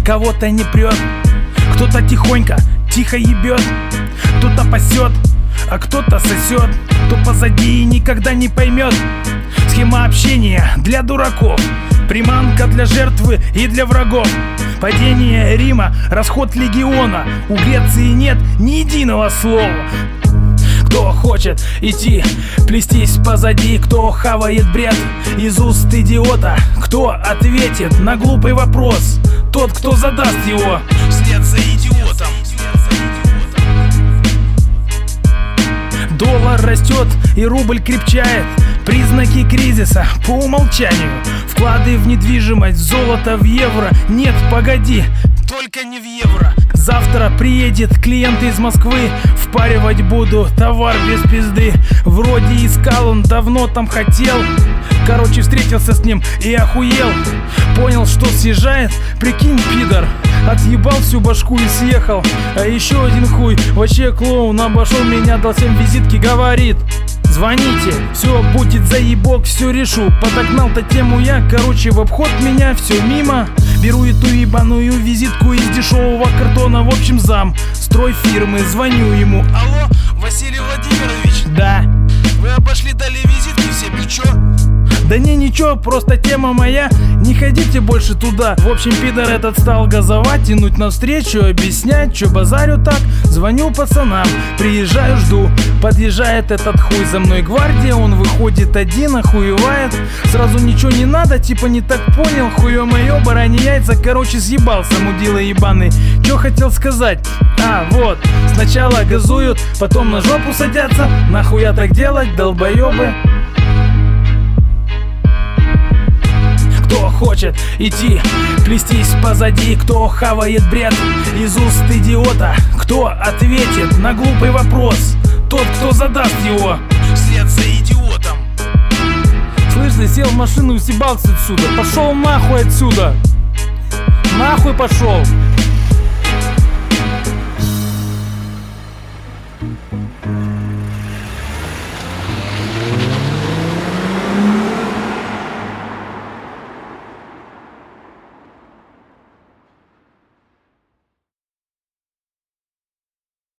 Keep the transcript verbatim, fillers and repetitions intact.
кого-то не прет. Кто-то тихонько, тихо ебет, кто-то пасет, а кто-то сосет. Кто позади и никогда не поймет. Схема общения для дураков, приманка для жертвы и для врагов. Падение Рима, расход легиона. У Греции нет ни единого слова. Кто хочет идти, плестись позади, кто хавает бред из уст идиота, кто ответит на глупый вопрос, тот, кто задаст его вслед за идиотом. Доллар растет и рубль крепчает, признаки кризиса по умолчанию. Вклады в недвижимость, золото в евро. Нет, погоди, только не в евро. Завтра приедет клиент из Москвы, впаривать буду товар без пизды. Вроде искал, он давно там хотел. Короче, встретился с ним и охуел. Понял, что съезжает, прикинь, пидор. Отъебал всю башку и съехал. А еще один хуй, вообще клоун, обошел меня, дал всем визитки, говорит: звоните, все будет заебок, все решу. Подогнал-то тему я, короче, в обход меня все мимо. Беру эту ебаную визитку из дешевого картона, в общем зам строй фирмы, звоню ему: алло, Василий Владимирович? Да. Вы обошли, дали визитки всем, и чё? Да не, ничего, просто тема моя, не ходите больше туда. В общем, пидор этот стал газовать, тянуть навстречу, объяснять, чё базарю так. Звоню пацанам, приезжаю, жду. Подъезжает этот хуй, за мной гвардия, он выходит один, охуевает. Сразу ничего не надо, типа не так понял, хуё моё, бараньи яйца. Короче, съебался, мудила ебаный. Чё хотел сказать? А, вот, сначала газуют, потом на жопу садятся. Нахуя так делать, долбоёбы? Кто хочет идти, плестись позади, кто хавает бред из уст идиота, кто ответит на глупый вопрос, тот, кто задаст его вслед за идиотом. Слышь, ты сел в машину и съебался отсюда. Пошел нахуй отсюда. Нахуй пошел.